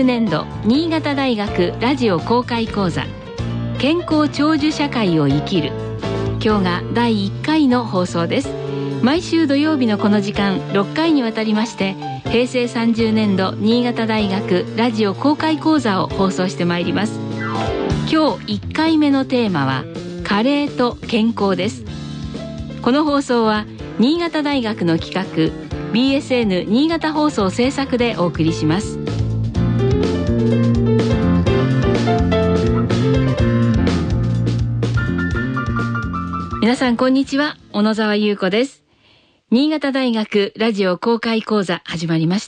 2030年度新潟大学ラジオ公開講座、健康長寿社会を生きる。今日が第1回の放送です。毎週土曜日のこの時間、6回にわたりまして平成30年度新潟大学ラジオ公開講座を放送してまいります。今日1回目のテーマは加齢と健康です。この放送は新潟大学の企画 BSN 新潟放送制作でお送りします。皆さんこんにちは、小野沢優子です。新潟大学ラジオ公開講座始まりました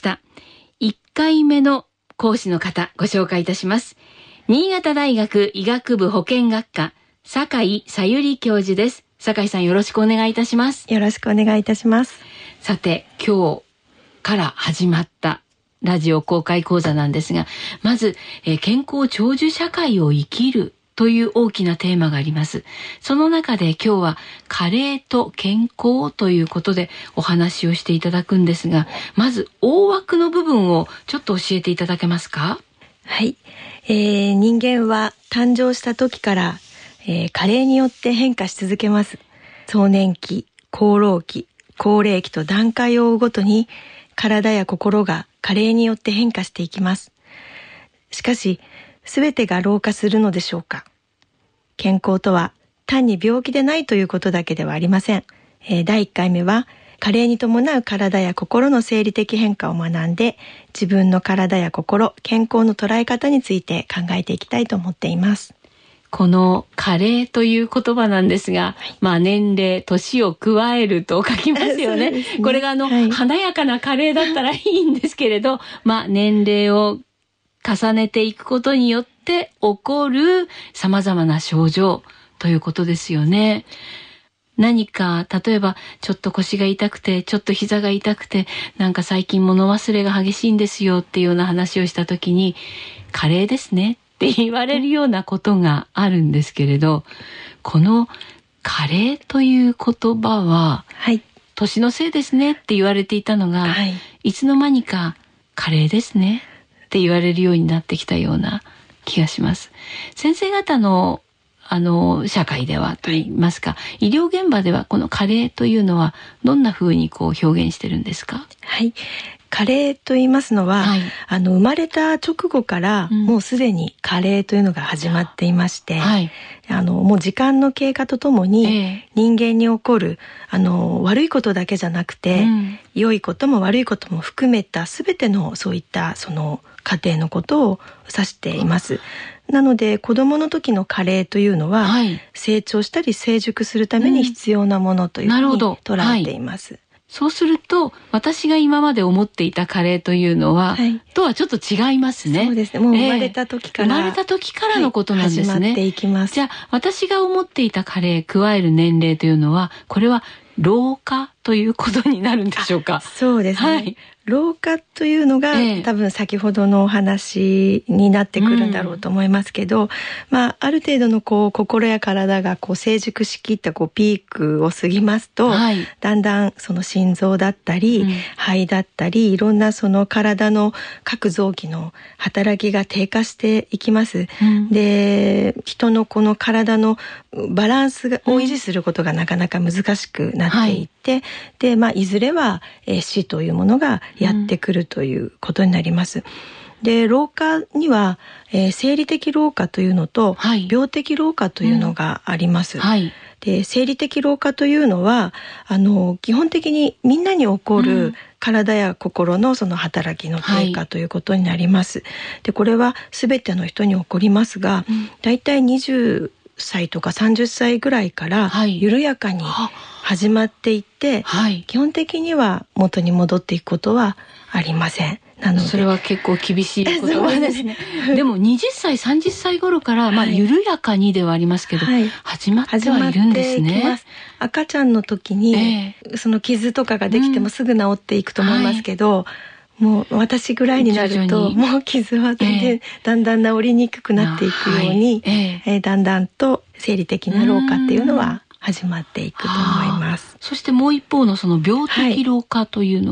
。1回目の講師の方ご紹介いたします。新潟大学医学部保健学科酒井さゆり教授です。酒井さん、よろしくお願いいたします。 よろしくお願いいたします。 さて、今日から始まったラジオ公開講座なんですが、まず、健康長寿社会を生きるという大きなテーマがあります。その中で今日は加齢と健康ということでお話をしていただくんですが、まず大枠の部分をちょっと教えていただけますか？ はい、人間は誕生した時から、加齢によって変化し続けます。壮年期、老老期、高齢期と段階を追うごとに体や心が加齢によって変化していきます。しかし、すべてが老化するのでしょうか？健康とは単に病気でないということだけではありません。第1回目は加齢に伴う体や心の生理的変化を学んで、自分の体や心、健康の捉え方について考えていきたいと思っています。 この加齢という言葉なんですが、年齢、年を加えると書きますよね。これが華やかな加齢だったらいいんですけれど、年齢を重ねていくことによって起こる様々な症状ということですよね。何か、例えば、ちょっと腰が痛くて、ちょっと膝が痛くて、なんか最近物忘れが激しいんですよっていうような話をしたときに、加齢ですねって言われるようなことがあるんですけれど、この加齢という言葉は、年のせいですねって言われていたのが、いつの間にか加齢ですねって言われるようになってきたような気がします。先生方の社会ではといいますか、医療現場ではこの加齢というのはどんな風に表現してるんですか？ 加齢と言いますのは、生まれた直後からもうすでに加齢というのが始まっていまして、もう時間の経過とともに人間に起こる悪いことだけじゃなくて、良いことも悪いことも含めた全てのそういったその過程のことを指しています。なので子供の時の加齢というのは、成長したり成熟するために必要なものというふうに捉えています。 そうすると私が今まで思っていた加齢というのは、とはちょっと違いますね。 そうですね。もう生まれた時から、 のことなんですね。 始まっていきます。 じゃあ私が思っていた加齢、加える年齢というのは、これは老化ということになるんでしょうか？ そうですね。老化というのが、多分先ほどのお話になってくるんだろうと思いますけど、ある程度の心や体が成熟しきったピークを過ぎますと、だんだんその心臓だったり、肺だったり、いろんなその体の各臓器の働きが低下していきます。で、人のこの体のバランスを維持することがなかなか難しくなっていって、で、いずれは死というものがやってくるということになります。で、老化には、生理的老化というのと、病的老化というのがあります。で、生理的老化というのは基本的にみんなに起こる体や心のその働きの低下ということになります。で、これは全ての人に起こりますが、だいたい20歳とか30歳ぐらいから緩やかに始まっていって、基本的には元に戻っていくことはありません。なのでそれは結構厳しい言葉ですね。でも20歳30歳頃から緩やかにではありますけど、始まってはいるんですね。 赤ちゃんの時に、その傷とかができてもすぐ治っていくと思いますけど、もう私ぐらいになるともう傷はだんだん治りにくくなっていくように、だんだんと生理的な老化っていうのは始まっていくと思います。 そしてもう一方のその病的老化というのは、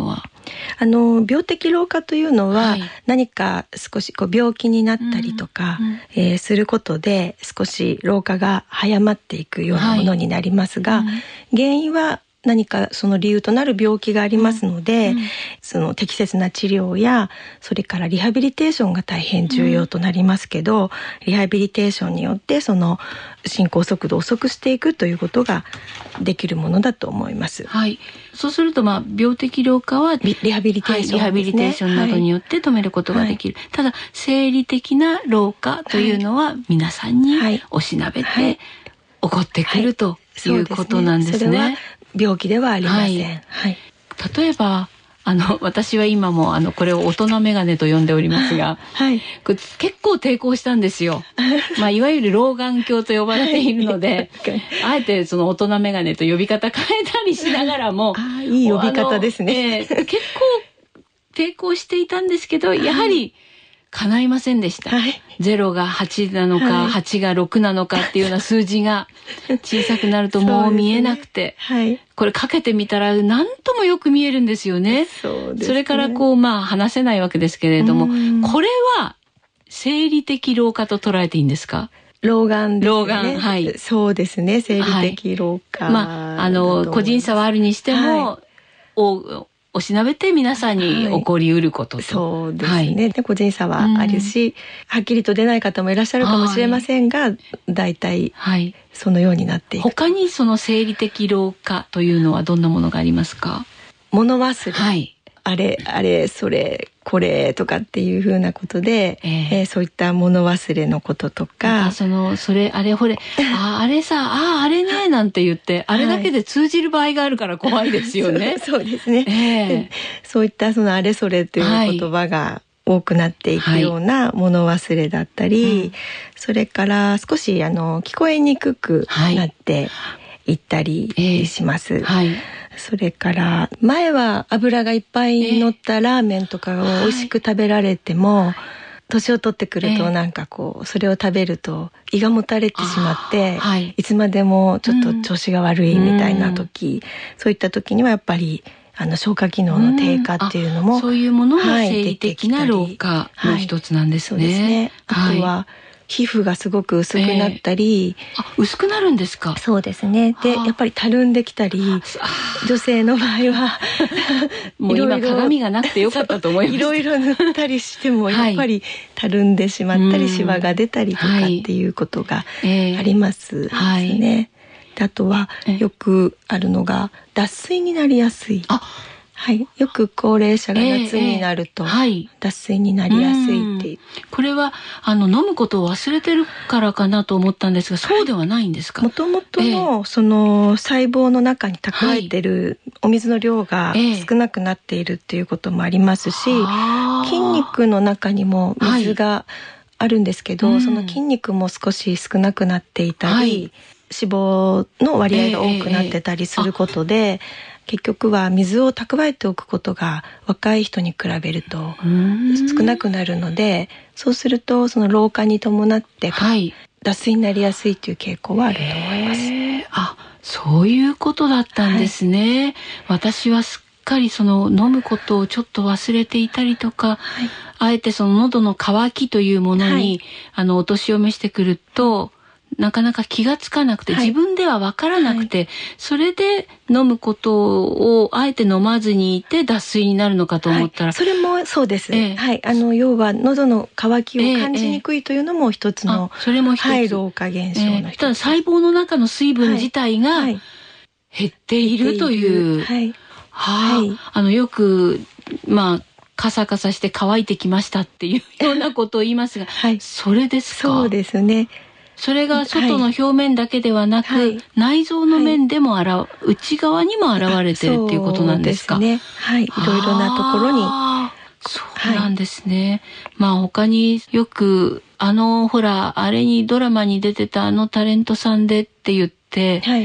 病的老化というのは、はい、何か少し病気になったりとか、することで少し老化が早まっていくようなものになりますが、はい、原因は何かその理由となる病気がありますので、その適切な治療やそれからリハビリテーションが大変重要となりますけど、リハビリテーションによってその進行速度を遅くしていくということができるものだと思います。 はい、そうすると病的老化はリハビリテーションですね、 リハビリテーションなどによって止めることができる、はい、ただ生理的な老化というのは皆さんにおしなべて起こってくるということなんですね。 病気ではありません。はいはい、 例えば私は今もこれを大人メガネと呼んでおりますが、はい、結構抵抗したんですよ。いわゆる老眼鏡と呼ばれているので、あえてその大人メガネと呼び方変えたりしながらもいい呼び方ですね。 結構抵抗していたんですけど、やはり叶いませんでした。はい、0が8なのか、はい、8が6なのかっていうような数字が小さくなるともう見えなくて、はい、これかけてみたら何ともよく見えるんですよね。それから話せないわけですけれども、これは生理的老化と捉えていいんですか？ 老眼ですね。 老眼、はい。 そうですね。生理的老化。 個人差はあるにしても、おしなべて皆さんに起こりうることと、 そうですね、で個人差はあるし、はっきりと出ない方もいらっしゃるかもしれませんが、だいたいそのようになっていく。 他にその生理的老化というのはどんなものがありますか？ 物忘れ、あれそれこれとかっていうふうなことで、そういった物忘れのこととか、 それあれほれあれさあれねなんて言って、あれだけで通じる場合があるから怖いですよね。 そうですね、そういったそのあれそれという言葉が多くなっていくような物忘れだったり、それから少し聞こえにくくなっていったりします。それから前は油がいっぱい乗ったラーメンとかを美味しく食べられても、年を取ってくるとなんかそれを食べると胃がもたれてしまって、いつまでもちょっと調子が悪いみたいな時、そういった時にはやっぱり消化機能の低下っていうのも、 そういうものが生理的な老化の一つなんですね。そうですね。 あとは皮膚がすごく薄くなったり、 薄くなるんですか？ そうですね。でやっぱりたるんできたり、女性の場合はもう今鏡がなくてよかったと思います。 いろいろ塗ったりしてもやっぱりたるんでしまったり、シワが出たりとかっていうことがありますね。あとはよくあるのが脱水になりやすい。よく高齢者が夏になると脱水になりやすいっていう、 これは飲むことを忘れてるからかなと思ったんですが、そうではないんですか？ もともとのその細胞の中に蓄えてるお水の量が少なくなっているっていうこともありますし、筋肉の中にも水があるんですけど、その筋肉も少し少なくなっていたり、脂肪の割合が多くなってたりすることで、結局は水を蓄えておくことが若い人に比べると少なくなるので、そうするとその老化に伴って脱水になりやすいという傾向はあると思います。 そういうことだったんですね。私はすっかりその飲むことをちょっと忘れていたりとか、あえてその喉の渇きというものに、お年を召してくるとなかなか気がつかなくて、自分では分からなくて、それで飲むことをあえて飲まずにいて脱水になるのかと思ったら、 それもそうです。要は喉の渇きを感じにくいというのも一つの、 それも一つ、 老化現象の一つ。 ただ細胞の中の水分自体が減っているという、よくカサカサして乾いてきましたっていうようなことを言いますが、それですか？ そうですね。 それが外の表面だけではなく、内臓の面でも内側にも現れてるっていうことなんですか？ そうですね。いろいろなところに。 そうなんですね。他によくほらあれにドラマに出てたタレントさんでって言って、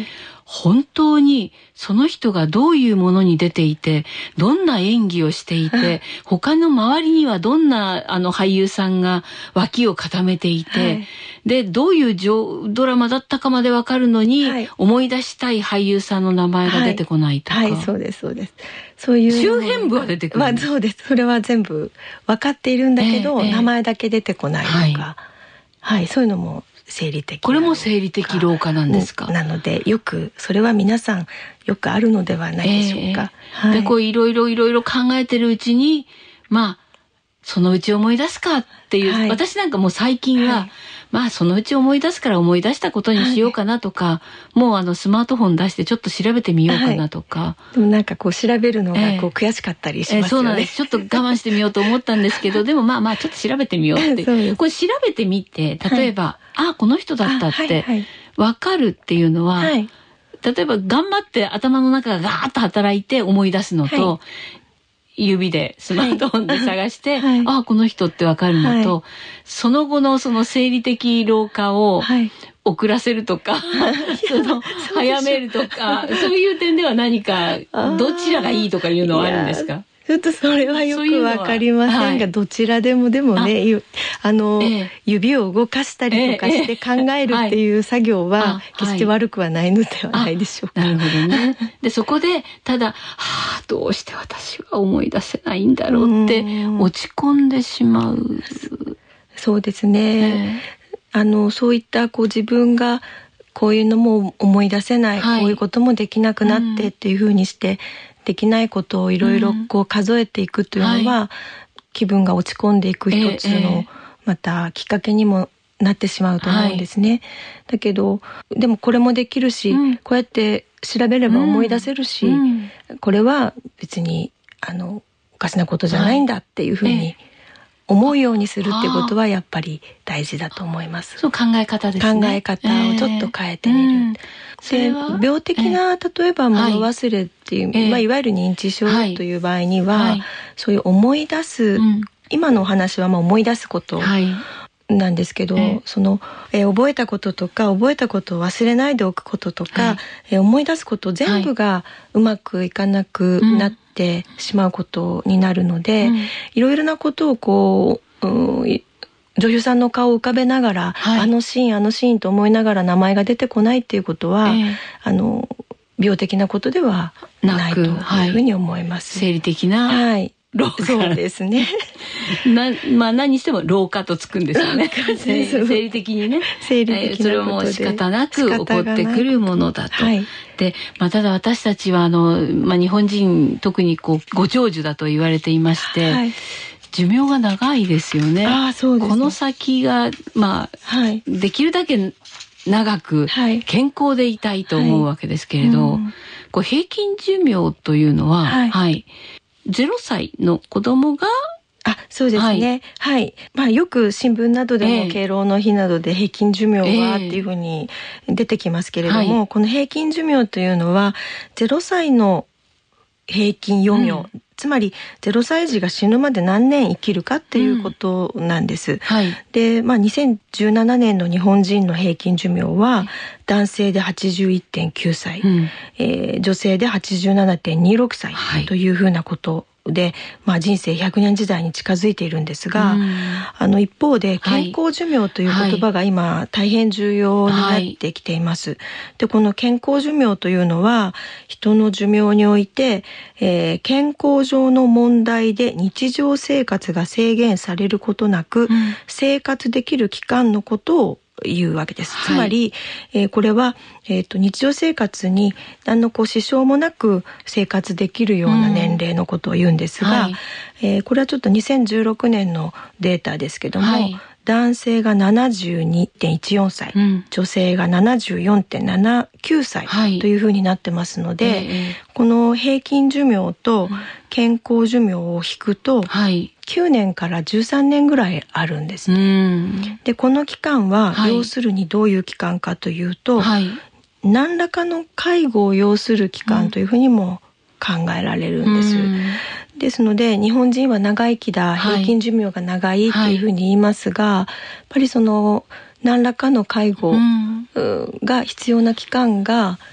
本当にその人がどういうものに出ていて、どんな演技をしていて、他の周りにはどんな俳優さんが脇を固めていて、はい、でどういうドラマだったかまでわかるのに、はい、思い出したい俳優さんの名前が出てこないとか、 はい、はい、そうですそうです。そういう周辺部は出てくる。 まあそうです。それは全部分かっているんだけど、名前だけ出てこないとか、はい、はい、そういうのも生理的。 これも生理的老化なんですか。 なのでよくそれは皆さんよくあるのではないでしょうか。 はい、でこういろいろ考えてるうちに、まあそのうち思い出すかっていう、はい、私なんかもう最近は、はい、まあそのうち思い出すから思い出したことにしようかなとか、はい、もうスマートフォン出してちょっと調べてみようかなとか、 はい、でもなんかこう調べるのがこう悔しかったりしますよね。 そうなんです。ちょっと我慢してみようと思ったんですけどでもまあちょっと調べてみようってこれ調べてみて、例えば、はい、この人だったって分かるっていうのは、はい、例えば頑張って頭の中がガーッと働いて思い出すのと、はい、指でスマートフォンで探して、はい、この人ってわかるのと、はい、その後のその生理的老化を遅らせるとか、はい、早めるとか、そういう点では何かどちらがいいとかいうのはあるんですか？ ちょっとそれはよくわかりませんが、はい、どちらでもね、指を動かしたりとかして考えるっていう作業は決して悪くはないのではないでしょうか。 なるほどね。でそこでただどうして私は思い出せないんだろうって落ち込んでしまう。 そうですね。そういった自分がこういうのも思い出せない、こういうこともできなくなってっていうふうにして、できないことをいろいろ数えていくというのは、気分が落ち込んでいく一つのまたきっかけにもなってしまうと思うんですね。だけどでもこれもできるし、こうやって調べれば思い出せるし、これは別におかしなことじゃないんだっていうふうに思うようにするってことはやっぱり大事だと思います。 そう考え方ですね。 考え方をちょっと変えてみる。で病的な例えば物忘れっていう、いわゆる認知症という場合には、そういう思い出す、今のお話は思い出すことなんですけど、覚えたこととか覚えたことを忘れないでおくこととか、思い出すこと全部がうまくいかなくなってしまうことになるので、いろいろなことを女優さんの顔を浮かべながら、あのシーンと思いながら名前が出てこないっていうことは、病的なことではないというふうに思います。 生理的な老化。 そうですね。 何にしても老化とつくんですよね。生理的にね。 生理的なことで。 それはもう仕方なく起こってくるものだと。で、ただ私たちは日本人特にご長寿だと言われていまして。寿命が長いですよね。 そうですね。 この先ができるだけ長く健康でいたいと思うわけですけれど、平均寿命というのは、0歳の子供がそうですね。よく新聞などでも敬老の日などで平均寿命はっていうふうに出てきますけれども、この平均寿命というのは0歳の平均余命、つまり0歳児が死ぬまで何年生きるかっていうことなんです。で、2017年の日本人の平均寿命は男性で 81.9 歳、女性で 87.26 歳というふうなことで、人生100年時代に近づいているんですが、一方で健康寿命という言葉が今大変重要になってきています。で、この健康寿命というのは人の寿命において、健康上の問題で日常生活が制限されることなく、生活できる期間のことを言うわけです。つまり、これは、日常生活に何の支障もなく生活できるような年齢のことを言うんですが、これはちょっと2016年のデータですけども、男性が 72.14 歳、女性が 74.79 歳というふうになってますので、この平均寿命と健康寿命を引くと、9年から13年ぐらいあるんですね。で、この期間は要するにどういう期間かというと、何らかの介護を要する期間というふうにも考えられるんです。ですので日本人は長生きだ、平均寿命が長いというふうに言いますが、やっぱり何らかの介護が必要な期間が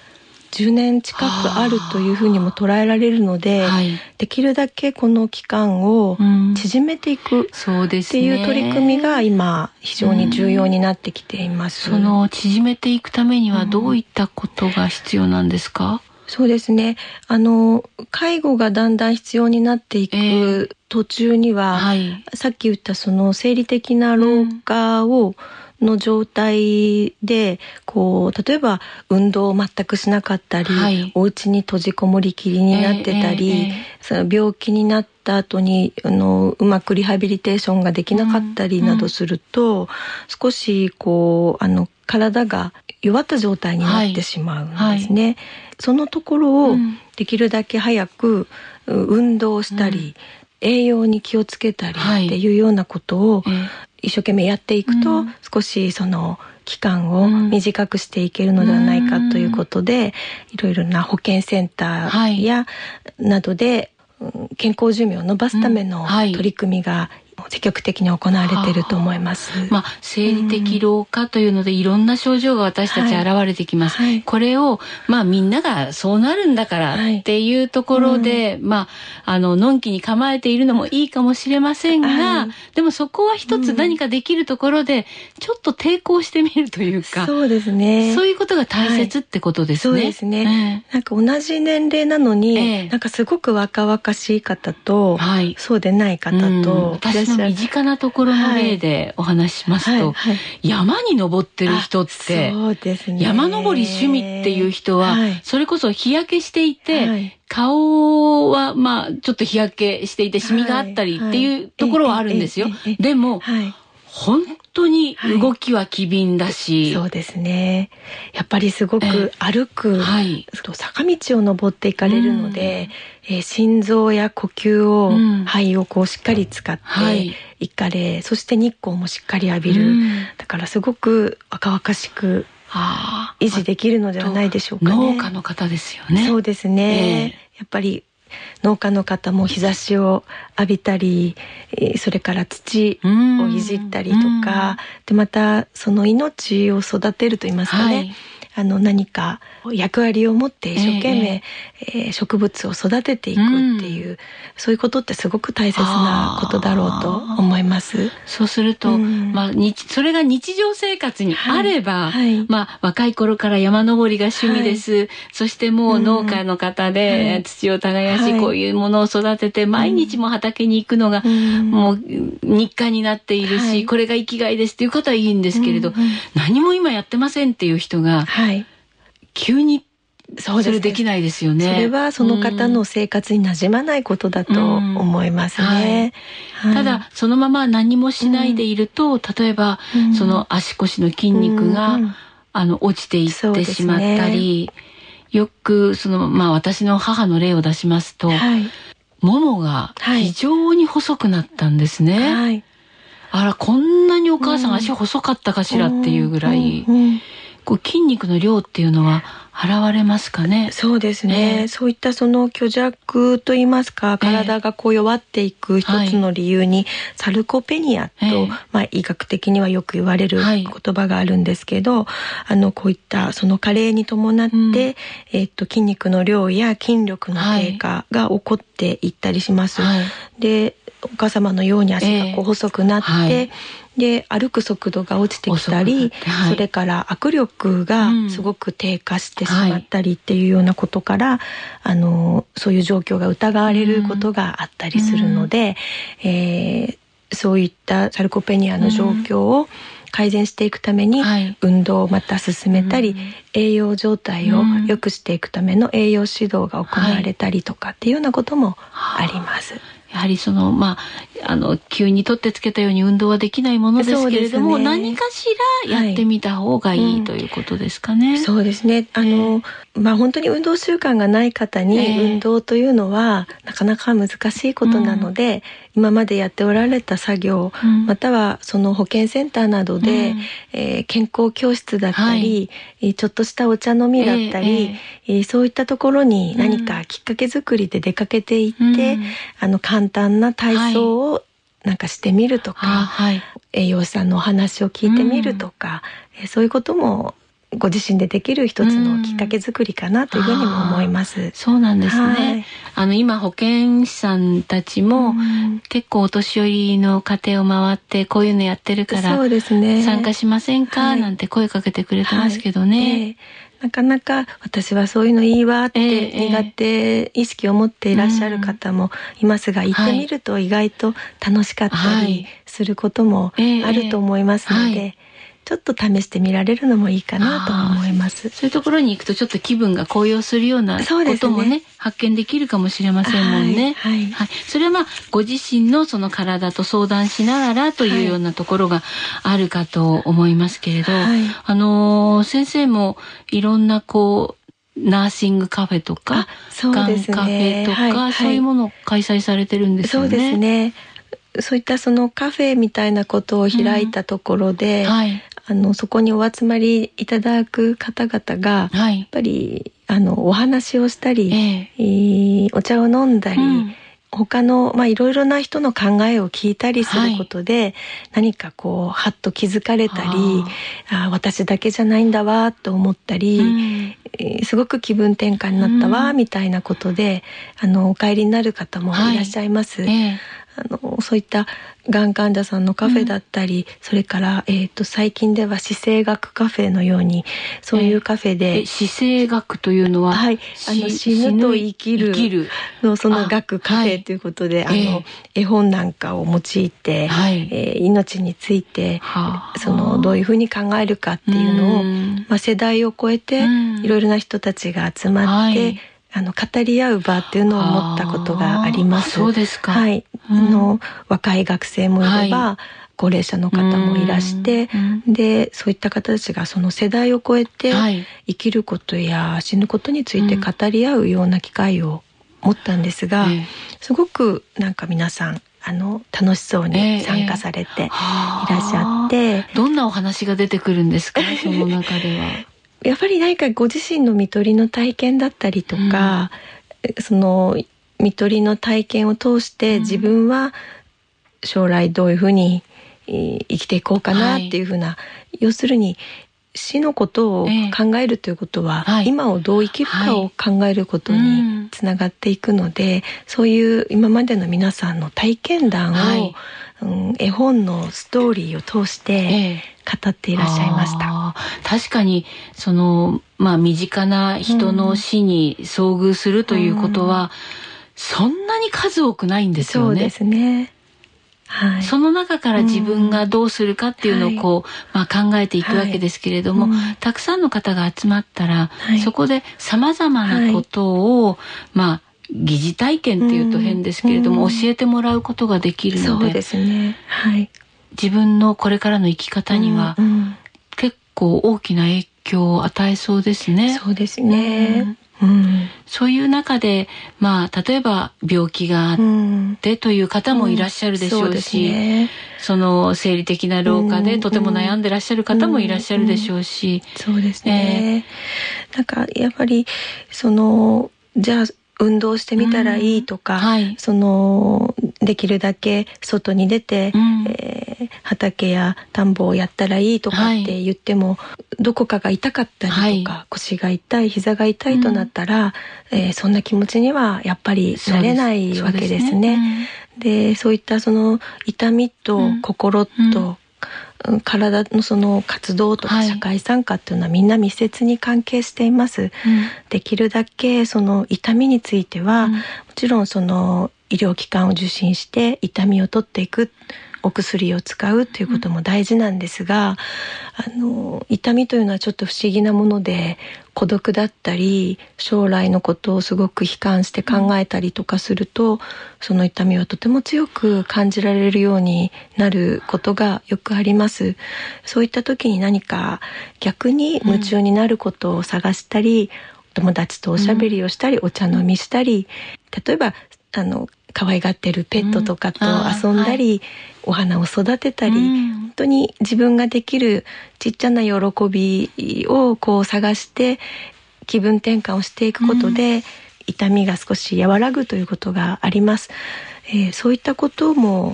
10年近くあるというふうにも捉えられるので、できるだけこの期間を縮めていくっていう取り組みが今非常に重要になってきています。 その縮めていくためにはどういったことが必要なんですか？ そうですね。介護がだんだん必要になっていく途中には、さっき言ったその生理的な老化の状態で例えば運動を全くしなかったり、お家に閉じこもりきりになってたり、その病気になった後にうまくリハビリテーションができなかったりなどすると、少し体が弱った状態になってしまうんですね。そのところをできるだけ早く運動したり、栄養に気をつけたりっていうようなことを一生懸命やっていくと、少しその期間を短くしていけるのではないかということで、いろいろな保健センターやなどで健康寿命を延ばすための取り組みが積極的に行われていると思います。 生理的老化というのでいろんな症状が私たち現れてきます。これをみんながそうなるんだからっていうところで、のんきに構えているのもいいかもしれませんが、でもそこは一つ何かできるところでちょっと抵抗してみるというか、 そうですね。 そういうことが大切ってことですね。 そうですね。なんか同じ年齢なのに、なんかすごく若々しい方と、そうでない方と、 私の身近なところの例でお話ししますと、山に登ってる人って、山登り趣味っていう人は、それこそ日焼けしていて、顔はちょっと日焼けしていてシミがあったりっていうところはあるんですよ。でも、本当に動きは機敏だし、 そうですね。やっぱりすごく歩く、坂道を登っていかれるので、心臓や呼吸を、肺をしっかり使っていかれ、そして日光もしっかり浴びる。だからすごく若々しく維持できるのではないでしょうかね。 農家の方ですよね。 そうですね。やっぱり農家の方も日差しを浴びたり、それから土をいじったりとか、でまたその命を育てると言いますかね、何か役割を持って一生懸命、植物を育てていくっていう、そういうことってすごく大切なことだろうと思います。 そうすると、それが日常生活にあれば、若い頃から山登りが趣味です。そしてもう農家の方で土を耕し、こういうものを育てて毎日も畑に行くのがもう日課になっているし、これが生きがいですっていう方はいいんですけれど、何も今やってませんっていう人が急にそれできないですよね。 それはその方の生活に馴染まないことだと思いますね。 ただそのまま何もしないでいると、例えばその足腰の筋肉が落ちていってしまったり、よく私の母の例を出しますと、ももが非常に細くなったんですね。あら、こんなにお母さん足細かったかしらっていうぐらい、筋肉の量っていうのは現れますかね。 そうですね。そういったその虚弱といいますか、体が弱っていく一つの理由に、サルコペニアと、医学的にはよく言われる言葉があるんですけど、こういったその加齢に伴って、筋肉の量や筋力の低下が起こっていったりします。で、お母様のように足が細くなって、で歩く速度が落ちてきたり、それから握力がすごく低下してしまったりっていうようなことから、そういう状況が疑われることがあったりするので、そういったサルコペニアの状況を改善していくために、運動をまた進めたり、栄養状態を良くしていくための栄養指導が行われたりとかっていうようなこともあります。 やはり急に取ってつけたように運動はできないものですけれども、何かしらやってみた方がいい、ということですかね。 そうですね。本当に運動習慣がない方に運動というのはなかなか難しいことなので、今までやっておられた作業、またはその保健センターなどで、健康教室だったり、ちょっとしたお茶飲みだったり、そういったところに何かきっかけ作りで出かけていって、簡単な体操をなんかしてみるとか、栄養士さんのお話を聞いてみるとか、そういうこともご自身でできる一つのきっかけ作りかなというふうにも思います。 そうなんですね。今保健師さんたちも結構お年寄りの家庭を回ってこういうのやってるから参加しませんかなんて声かけてくれてますけどね。 なかなか私はそういうのいいわって苦手意識を持っていらっしゃる方もいますが、行ってみると意外と楽しかったりすることもあると思いますので、ちょっと試してみられるのもいいかなと思います。 そういうところに行くとちょっと気分が高揚するようなこともね、発見できるかもしれませんもんね。それはご自身のその体と相談しながらというようなところがあるかと思いますけれど、先生もいろんなナーシングカフェとか、がんカフェとか、そういうものを開催されてるんですよね。 そうですね。そういったそのカフェみたいなことを開いたところで、そこにお集まりいただく方々が、やっぱりお話をしたり、お茶を飲んだり、他のいろいろな人の考えを聞いたりすることで、何かはっと気づかれたり、私だけじゃないんだわと思ったり、すごく気分転換になったわみたいなことでお帰りになる方もいらっしゃいます。そういったがん患者さんのカフェだったり、それから、最近では姿勢学カフェのようにそういうカフェで、 姿勢学というのは、 死ぬと生きるのその学カフェということで、絵本なんかを用いて、命についてどういうふうに考えるかっていうのを、世代を超えていろいろな人たちが集まって、語り合う場っていうのを持ったことがあります。 そうですか。 若い学生もいれば、高齢者の方もいらして、でそういった方たちがその世代を超えて生きることや死ぬことについて語り合うような機会を持ったんですが、すごくなんか皆さん楽しそうに参加されていらっしゃって、 どんなお話が出てくるんですか、その中では。 やっぱり何かご自身の看取りの体験だったりとか、その看取りの体験を通して自分は将来どういうふうに生きていこうかなっていうふうな、要するに死のことを考えるということは、今をどう生きるかを考えることにつながっていくので、そういう今までの皆さんの体験談を、絵本のストーリーを通して語っていらっしゃいました。 確かに身近な人の死に遭遇するということは、そんなに数多くないんですよね。 そうですね。 その中から自分がどうするかっていうのを考えていくわけですけれども、たくさんの方が集まったら、そこでさまざまなことを、疑似体験っていうと変ですけれども、教えてもらうことができるので、 そうですね。 自分のこれからの生き方には、結構大きな影響を与えそうですね。 そうですね。 そういう中で、例えば病気があってという方もいらっしゃるでしょうし、その生理的な老化でとても悩んでらっしゃる方もいらっしゃるでしょうし、 そうですね。なんかやっぱりじゃあ運動してみたらいいとか、できるだけ外に出て、畑や田んぼをやったらいいとかって言っても、どこかが痛かったりとか、腰が痛い、膝が痛いとなったら、そんな気持ちにはやっぱりなれないわけですね。で、そういったその痛みと心と、体のその活動とか社会参加っていうのはみんな密接に関係しています。できるだけその痛みについては、もちろんその医療機関を受診して痛みを取っていく、お薬を使うということも大事なんですが、痛みというのはちょっと不思議なもので、孤独だったり将来のことをすごく悲観して考えたりとかすると、その痛みはとても強く感じられるようになることがよくあります。そういった時に何か逆に夢中になることを探したり、友達とおしゃべりをしたり、お茶飲みしたり、例えば可愛がってるペットとかと遊んだり、お花を育てたり、本当に自分ができるちっちゃな喜びを探して気分転換をしていくことで、痛みが少し和らぐということがあります。そういったことも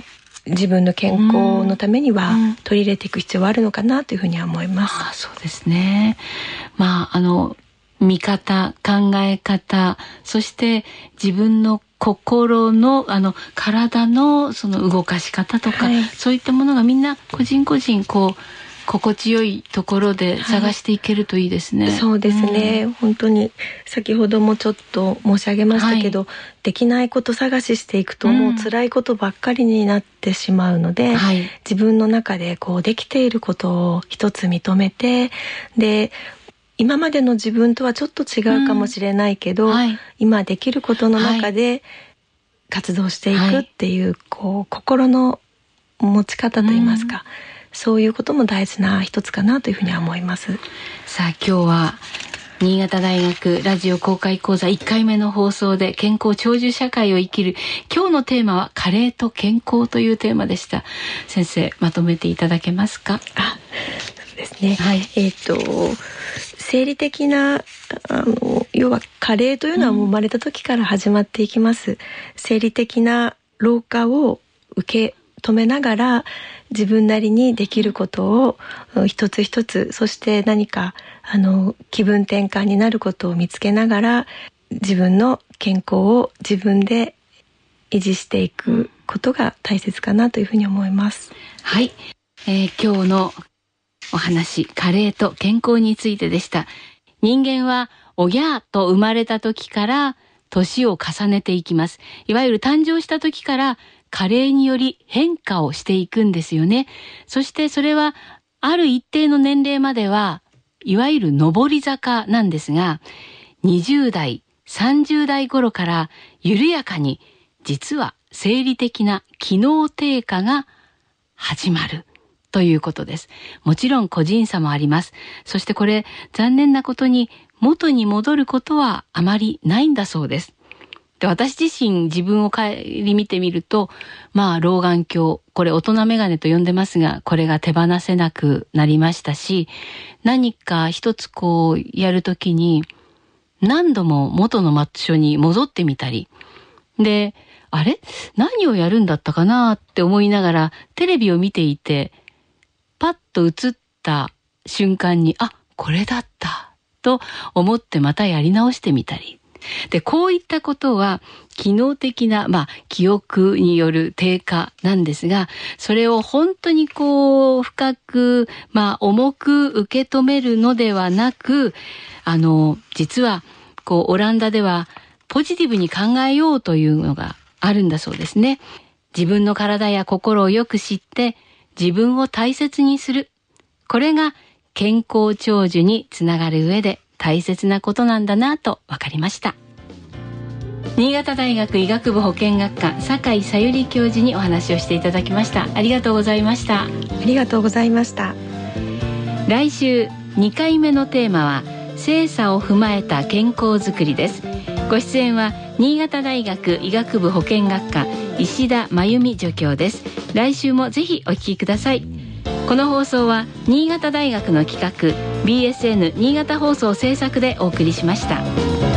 自分の健康のためには取り入れていく必要はあるのかなというふうには思います。 そうですね。見方、考え方、そして自分の心の体のその動かし方とか、そういったものがみんな個人個人心地よいところで探していけるといいですね。 そうですね、本当に先ほどもちょっと申し上げましたけど、できないこと探ししていくともう辛いことばっかりになってしまうので、自分の中でできていることを一つ認めて、で今までの自分とはちょっと違うかもしれないけど、今できることの中で活動していくっていう、心の持ち方といいますか、そういうことも大事な一つかなというふうには思います。 さあ今日は新潟大学ラジオ公開講座1回目の放送で健康長寿社会を生きる、今日のテーマは加齢と健康というテーマでした。先生、まとめていただけますか？ そうですね、生理的な要は加齢というのはもう生まれた時から始まっていきます。生理的な老化を受け止めながら自分なりにできることを一つ一つ、そして何か気分転換になることを見つけながら自分の健康を自分で維持していくことが大切かなというふうに思います。 はい、今日のお話、加齢と健康についてでした。人間はおぎゃーと生まれた時から年を重ねていきます。いわゆる誕生した時から加齢により変化をしていくんですよね。そしてそれはある一定の年齢まではいわゆる上り坂なんですが、20代、30代頃から緩やかに実は生理的な機能低下が始まるということです。もちろん個人差もあります。そしてこれ残念なことに元に戻ることはあまりないんだそうです。で、私自身自分を顧みてみると、老眼鏡、これ大人眼鏡と呼んでますが、これが手放せなくなりましたし、何か一つやるときに何度も元の場所に戻ってみたり、で、あれ？何をやるんだったかなって思いながらテレビを見ていて、パッと映った瞬間に、これだったと思ってまたやり直してみたり。で、こういったことは機能的な、記憶による低下なんですが、それを本当に深く、重く受け止めるのではなく、実はオランダではポジティブに考えようというのがあるんだそうですね。自分の体や心をよく知って自分を大切にする。これが健康長寿につながる上で大切なことなんだなと分かりました。新潟大学医学部保健学科酒井さゆり教授にお話をしていただきました。ありがとうございました。 ありがとうございました。 来週2回目のテーマは性差を踏まえた健康づくりです。ご出演は新潟大学医学部保健学科石田真由美助教です。来週もぜひお聞きください。この放送は新潟大学の企画 BSN 新潟放送制作でお送りしました。